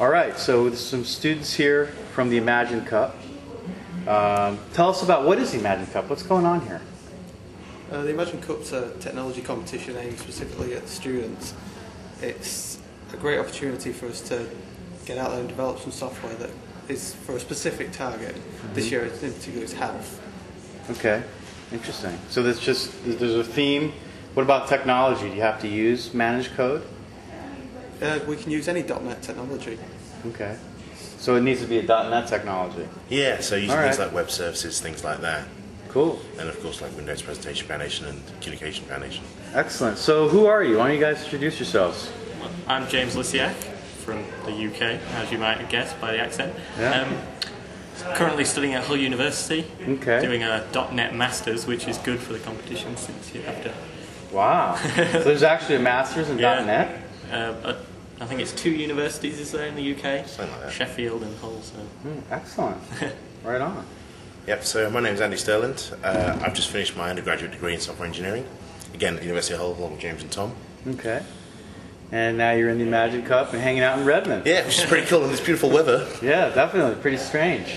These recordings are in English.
All right, so there's some students here from the Imagine Cup. Tell us about what is the Imagine Cup? What's going on here? The Imagine Cup's a technology competition aimed specifically at students. It's a great opportunity for us to get out there and develop some software that is for a specific target. This year, in particular, it's health. Okay, interesting. So there's a theme. What about technology? Do you have to use managed code? We can use any .NET technology. Okay. So it needs to be a .NET technology. Yeah, so using things like web services, things like that. Cool. And of course like Windows Presentation Foundation and Communication Foundation. Excellent. So who are you? Why don't you guys introduce yourselves? I'm James Lisiak from the UK, as you might have guessed by the accent. Yeah. Currently studying at Hull University, Okay. doing a .NET Masters, which is good for the competition since you have to... Wow. So there's actually a master's in .NET? I think it's 2 universities is there in the UK, Something like that. Sheffield and Hull. So. Excellent. Right on. Yep, so my name's Andy Sterland. I've just finished my undergraduate degree in software engineering. Again, at the University of Hull, along with James and Tom. Okay. And now you're in the Imagine Cup and hanging out in Redmond. Yeah, which is pretty cool in this beautiful weather. Yeah, definitely. Pretty strange.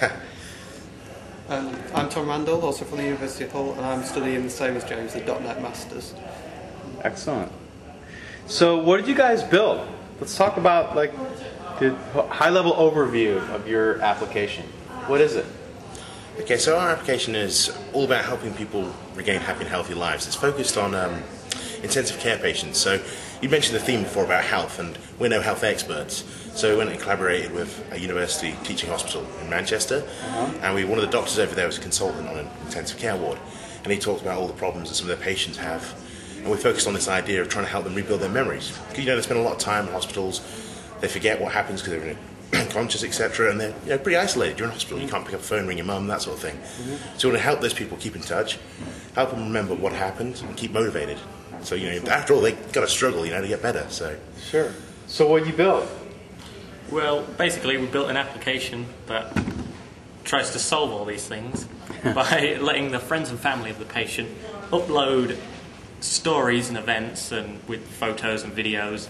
I'm Tom Randall, also from the University of Hull, and I'm studying the same as James, the .NET Masters. Excellent. So what did you guys build? Let's talk about like the high-level overview of your application. What is it? Okay, so our application is all about helping people regain happy and healthy lives. It's focused on intensive care patients. So you mentioned the theme before about health, and we're no health experts. So we went and collaborated with a university teaching hospital in Manchester, and one of the doctors over there was a consultant on an intensive care ward, and he talked about all the problems that some of their patients have. And we focused on this idea of trying to help them rebuild their memories. Because, they spend a lot of time in hospitals, they forget what happens because they're unconscious, etc., and they're pretty isolated. You're in hospital, you can't pick up the phone, ring your mum, that sort of thing. So we want to help those people keep in touch, help them remember what happened, and keep motivated. So, after all, they've got to struggle, to get better. So Sure. So what did you build? Well, basically we built an application that tries to solve all these things by letting the friends and family of the patient upload stories and events and with photos and videos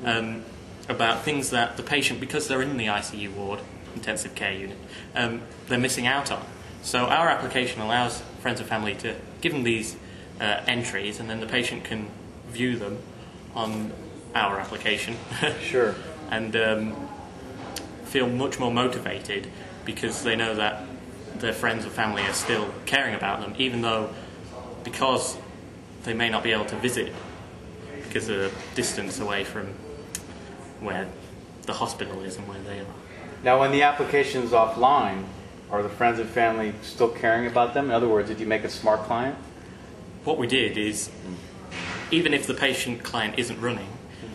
about things that the patient, because they're in the ICU ward, intensive care unit, they're missing out on. So our application allows friends and family to give them these entries, and then the patient can view them on our application. Sure. And feel much more motivated because they know that their friends and family are still caring about them, even though because they may not be able to visit because of the distance away from where the hospital is and where they are. Now, when the application is offline, are the friends and family still caring about them? In other words, did you make a smart client? What we did is, even if the patient client isn't running,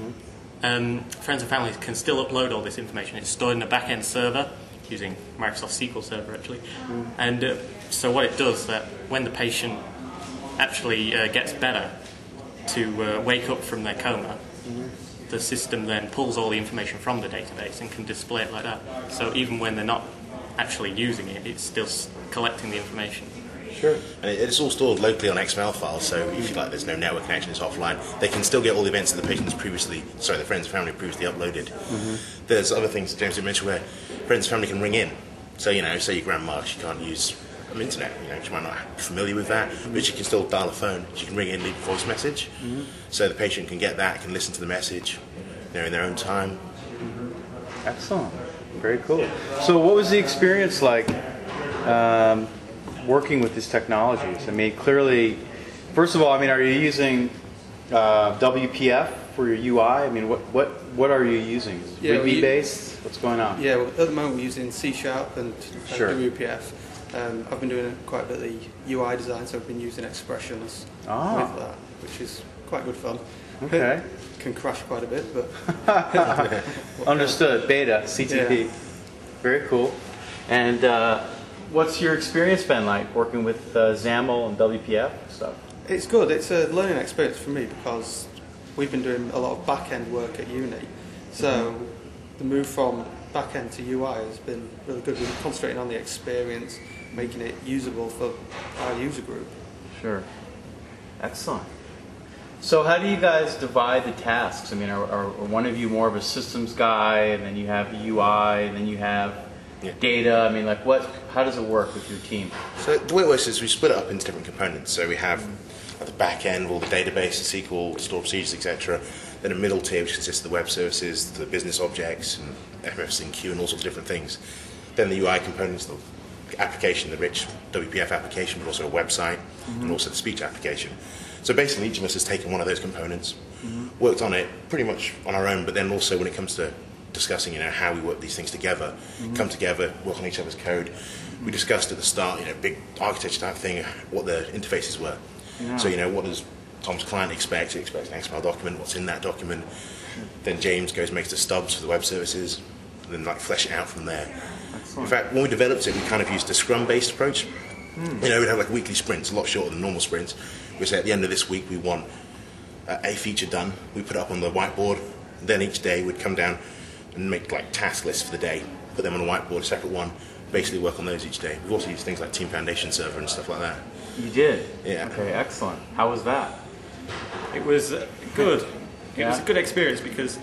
friends and family can still upload all this information. It's stored in a back-end server using Microsoft SQL Server, actually. And so what it does is that when the patient actually gets better to wake up from their coma, the system then pulls all the information from the database and can display it like that. So even when they're not actually using it, it's still collecting the information. Sure. And it's all stored locally on XML files, so if there's no network connection, it's offline, they can still get all the events that the patients the friends and family previously uploaded. There's other things James did mention where friends and family can ring in. So, say your grandma, she can't use internet, she might not be familiar with that, but she can still dial a phone, she can ring in, leave a voice message, so the patient can get that, can listen to the message, in their own time. Excellent. Very cool. So what was the experience like working with these technologies? I mean, clearly, first of all, are you using WPF for your UI? I mean, what are you using? Ruby based? What's going on? Yeah, well, at the moment we're using C# and Sure. WPF. I've been doing quite a bit of the UI design, so I've been using expressions with that, which is quite good fun. Okay. Can crash quite a bit, but... Understood. Beta, CTP. Yeah. Very cool. And what's your experience been like working with XAML and WPF and stuff? It's good. It's a learning experience for me because we've been doing a lot of back-end work at uni. So the move from back-end to UI has been really good. We've been concentrating on the experience, making it usable for our user group. Sure. Excellent. So how do you guys divide the tasks? I mean, are one of you more of a systems guy, and then you have UI, and then you have data? I mean, like how does it work with your team? So the way it works is we split it up into different components. So we have at the back end all the database, the SQL, store procedures, etc. Then a middle tier which consists of the web services, the business objects, and FFS&Q and all sorts of different things. Then the UI components, the application, the rich WPF application, but also a website, and also the speech application. So basically each of us has taken one of those components, worked on it pretty much on our own, but then also when it comes to discussing how we work these things together, come together, work on each other's code. We discussed at the start, big architecture type thing, what the interfaces were. Yeah. So, what does Tom's client expect? He expects an XML document, what's in that document. Then James goes and makes the stubs for the web services, and then flesh it out from there. Excellent. In fact, when we developed it, we kind of used a Scrum-based approach. We'd have weekly sprints, a lot shorter than normal sprints. We say at the end of this week we want a feature done. We put it up on the whiteboard. Then each day we'd come down and make task lists for the day, put them on a whiteboard, a separate one, basically work on those each day. We've also used things like Team Foundation Server and stuff like that. You did? Yeah. Okay, excellent. How was that? It was good. It Yeah. was a good experience because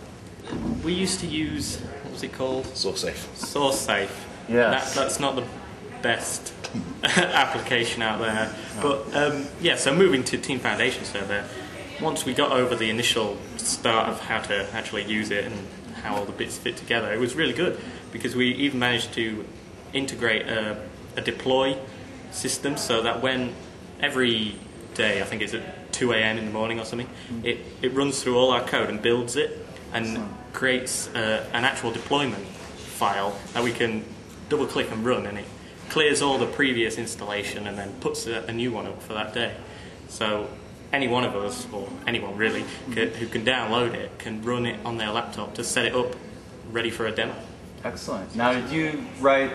we used to use, what was it called? SourceSafe. SourceSafe. Yes. That's not the best application out there. But so moving to Team Foundation Server, once we got over the initial start of how to actually use it and how all the bits fit together, it was really good because we even managed to integrate a deploy system so that when every day, I think it's at 2 a.m. in the morning or something, it runs through all our code and builds it and creates an actual deployment file that we can double click and run, and it clears all the previous installation and then puts a new one up for that day. So any one of us, or anyone really, who can download it, can run it on their laptop to set it up ready for a demo. Excellent. Now, did you write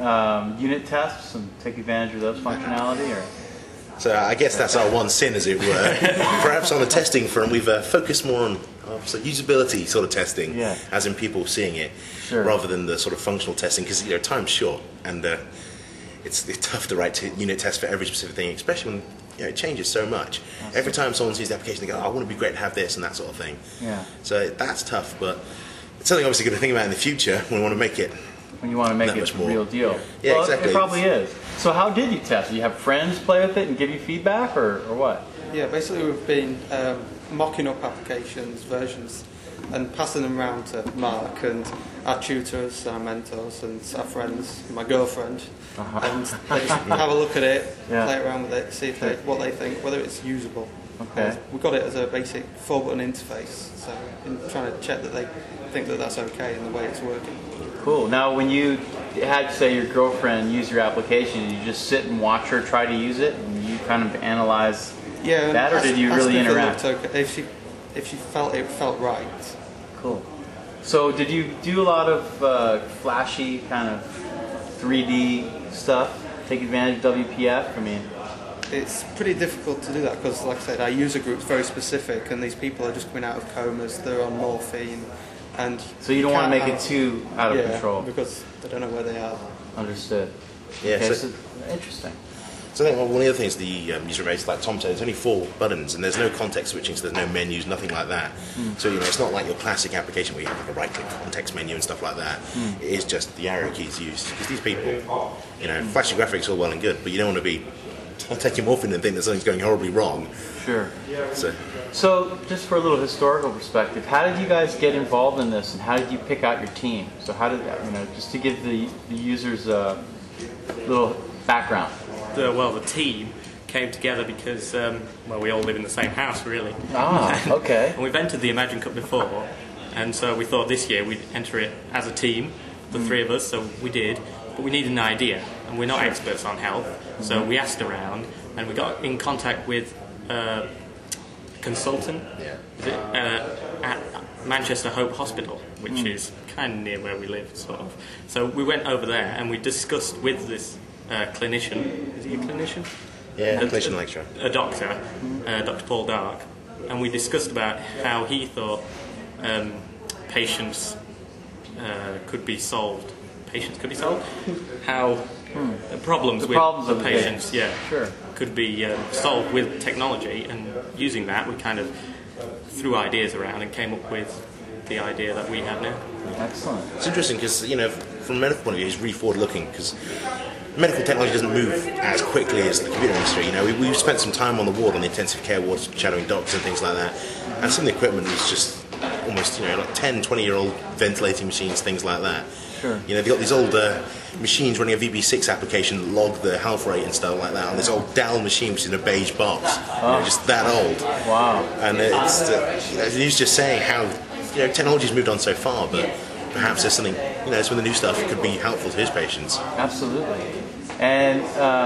unit tests and take advantage of those functionality, or? So I guess that's our one sin, as it were. Perhaps on the testing front, we've focused more on usability sort of testing, as in people seeing it, rather than the sort of functional testing, because time's short, and it's tough to write unit tests for every specific thing, especially when it changes so much. Every time someone sees the application, they go, "Oh, wouldn't it be great to have this," and that sort of thing. Yeah. So that's tough, but it's something obviously going to think about in the future when we want to make it. When you want to make it a real deal. Yeah, well, exactly. It probably is. So how did you test? Do you have friends play with it and give you feedback, or what? Yeah, basically we've been mocking up applications, versions, and passing them around to Mark and our tutors, our mentors, and our friends, my girlfriend, and they just have a look at it, play around with it, see what they think, whether it's usable. Okay. We've got it as a basic 4-button interface, so in trying to check that they think that that's okay in the way it's working. Cool. Now, when you had, say, your girlfriend use your application, did you just sit and watch her try to use it, and you kind of analyze that, or did you really interact? Okay. If she felt it felt right. Cool. So, did you do a lot of flashy kind of 3D stuff? Take advantage of WPF? I mean, it's pretty difficult to do that because, like I said, our user group's very specific, and these people are just coming out of comas. They're on morphine. And so you don't want to make it too out of control, because they don't know where they are. Understood. Yeah, okay, so interesting. So I think one of the other things the user base, like Tom said, there's only 4 buttons, and there's no context switching, so there's no menus, nothing like that. So it's not like your classic application where you have like a right-click context menu and stuff like that. It is just the arrow keys used, because these people, flashy graphics are all well and good, but you don't want to be taking morphine and think that something's going horribly wrong. Sure. So just for a little historical perspective, how did you guys get involved in this, and how did you pick out your team? So how did just to give the users a little background. The team came together because we all live in the same house, really. Ah, okay. And we've entered the Imagine Cup before, and so we thought this year we'd enter it as a team, the 3 of us. So we did, but we needed an idea, and we're not experts on health, so we asked around, and we got in contact with a consultant at Manchester Hope Hospital, which is kind of near where we live, sort of. So we went over there and we discussed with this clinician. Is he a clinician? Yeah, a clinician lecturer. A doctor, Dr. Paul Dark, and we discussed about how he thought patients could be solved. Patients could be solved? How problems with problems the of patients, Sure. could be solved with technology, and using that, we kind of threw ideas around and came up with the idea that we have now. Excellent. It's interesting because, from a medical point of view, it's really forward-looking because medical technology doesn't move as quickly as the computer industry. We've spent some time on the ward, on the intensive care wards, shadowing doctors and things like that, and some of the equipment was just almost, like 10, 20-year-old ventilating machines, things like that. Sure. They've got these old machines running a VB6 application that log the health rate and stuff like that on this old Dell machine which is in a beige box. Just that old. Wow. And he was just saying how technology's moved on so far, but perhaps there's something, some of the new stuff could be helpful to his patients. Absolutely. And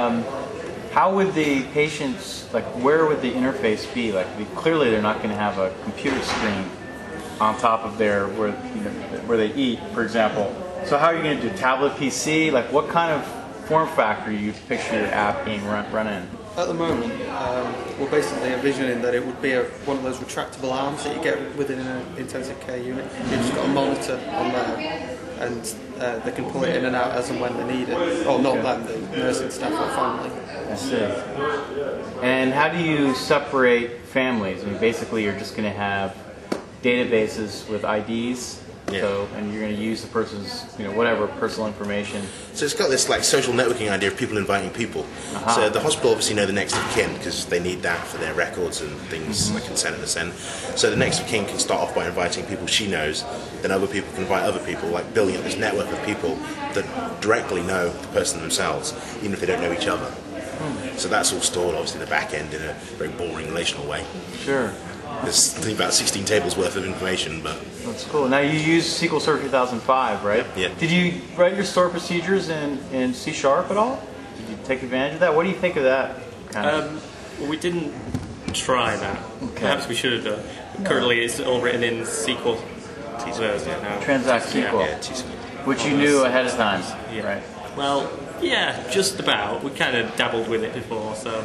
how would the patients, where would the interface be? Clearly they're not going to have a computer screen on top of where they eat, for example. So how are you going to do tablet PC? What kind of form factor you picture your app being run in? At the moment, we're basically envisioning that it would be one of those retractable arms that you get within an intensive care unit. You've just got a monitor on there, and they can pull it in and out as and when they need it. Or not them, the nursing staff or family. I see. And how do you separate families? Basically you're just going to have databases with IDs. Yeah. So, and you're going to use the person's, whatever personal information. So it's got this social networking idea of people inviting people. So the hospital obviously know the next of kin because they need that for their records and things like consent and assent. So the next of kin can start off by inviting people she knows, then other people can invite other people, building up this network of people that directly know the person themselves, even if they don't know each other. So that's all stored obviously in the back end in a very boring relational way. Sure. There's about 16 tables worth of information, but That's cool. Now you use SQL Server 2005, right? Yeah. Did you write your stored procedures in C# at all? Did you take advantage of that? What do you think of that kind of? Well, we didn't try that. Okay. Perhaps we should have done. Currently, it's all written in SQL. Transact SQL, yeah, TSQL. which you knew ahead of time, Yeah. right? Well, yeah, just about. We kind of dabbled with it before, so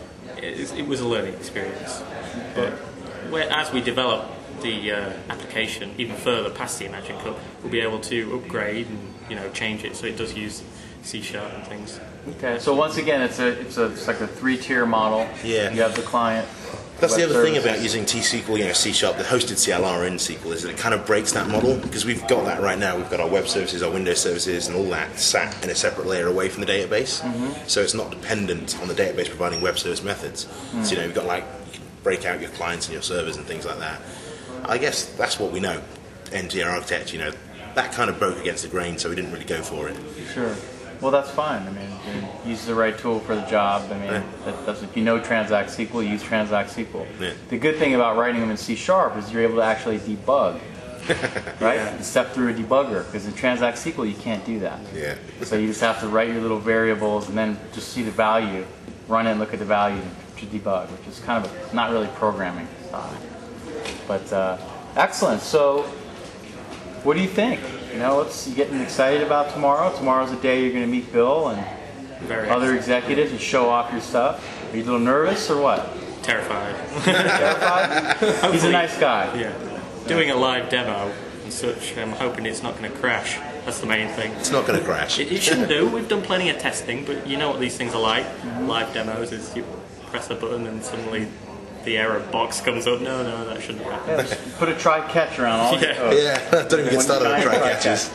it was a learning experience. But as we develop the application even further past the Imagine Cup, we'll be able to upgrade and change it so it does use C# and things. Okay, so once again, it's like a 3-tier model. Yeah. You have the client. That's the web other thing services. about using T-SQL, C#, the hosted CLR in SQL, is that it kind of breaks that model, because we've got that right now. We've got our web services, our Windows services, and all that sat in a separate layer away from the database. So it's not dependent on the database providing web service methods. So, you've got you can break out your clients and your servers and things like that. I guess that's what we know. NTR architecture, that kind of broke against the grain, so we didn't really go for it. Sure. Well, that's fine. You use the right tool for the job. If you know Transact SQL, use Transact SQL. Yeah. The good thing about writing them in C# is you're able to actually debug, right? Yeah. You step through a debugger, because in Transact SQL you can't do that. Yeah. So you just have to write your little variables and then just see the value, run it, look at the value to debug, which is kind of not really programming style. But excellent. So, what do you think? You getting excited about tomorrow? Tomorrow's the day you're going to meet Bill and Very other executives and show off your stuff. Are you a little nervous or what? terrified. Terrified? He's a nice guy. Yeah. Doing a live demo and such, I'm hoping it's not going to crash. That's the main thing. It's not going to crash. It shouldn't do. We've done plenty of testing, but you know what these things are like. Live demos is you press a button and suddenly the error box comes up. No, that shouldn't happen. Yeah, just put a try-catch around all Yeah. your code. Yeah, don't even get started on try catches.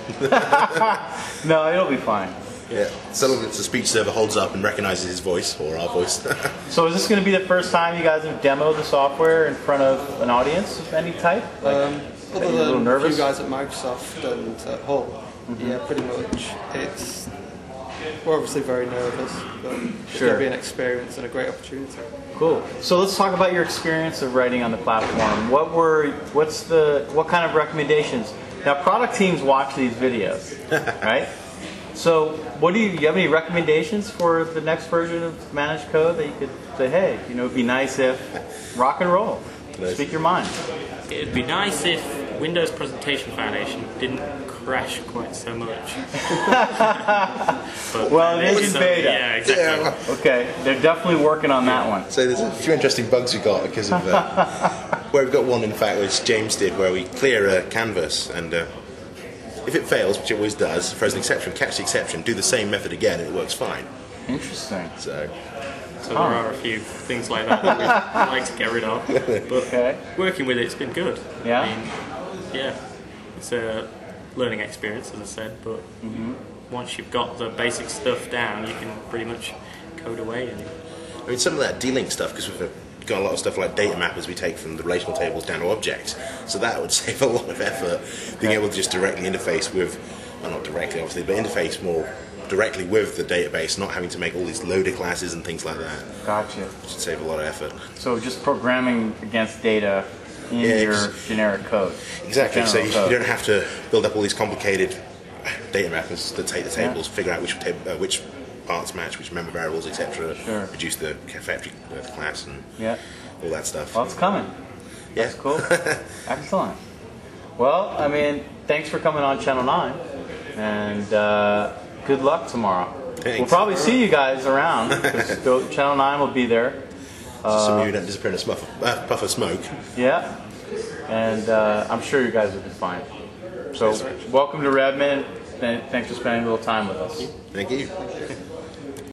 No, it'll be fine. Yeah, so long as the speech server holds up and recognizes his voice or our voice. So is this going to be the first time you guys have demoed the software in front of an audience of any type? Other a little than a nervous? few guys at Microsoft and at Hull, yeah, pretty much. We're obviously very nervous, but it's Sure. going to be an experience and a great opportunity. Cool. So let's talk about your experience of writing on the platform. What kind of recommendations? Now, product teams watch these videos, right? So, do you have any recommendations for the next version of Managed Code that you could say, hey, it'd be nice if rock and roll, speak your mind. It'd be nice if Windows Presentation Foundation didn't crash quite so much. But, Well, it is in beta. Yeah, exactly. Okay, they're definitely working on that one. So there's a few interesting bugs we got because of where we've got one, in fact, which James did, where we clear a canvas and if it fails, which it always does, throws an exception, catch the exception, do the same method again, and it works fine. Interesting. So So there are a few things like that that we'd like to get rid of. But working with it's been good. Yeah? I mean, yeah. It's a learning experience, as I said, but once you've got the basic stuff down, you can pretty much code away. And I mean, some of that D-Link stuff, because we've got a lot of stuff like data mappers we take from the relational tables down to objects, so that would save a lot of effort, being able to just directly interface with, well, not directly obviously, but interface more directly with the database, not having to make all these loader classes and things like that. Gotcha. It should save a lot of effort. So just programming against data in your generic code. Exactly, so you code. don't have to build up all these complicated data mappers that take the tables, figure out which parts match, which member variables, etc. Sure. Produce the factory class and all that stuff. Well, it's coming. Yeah. That's cool. Excellent. Well, I mean, thanks for coming on Channel 9, and good luck tomorrow. Thanks. We'll probably see you guys around, 'cause Channel 9 will be there. Some of you don't disappear in a puff of smoke. Yeah, and I'm sure you guys will be fine. So, welcome to Redmond, and thanks for spending a little time with us. Thank you.